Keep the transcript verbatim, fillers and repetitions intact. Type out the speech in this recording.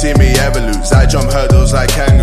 see me ever lose. I jump hurdles like kangaroos.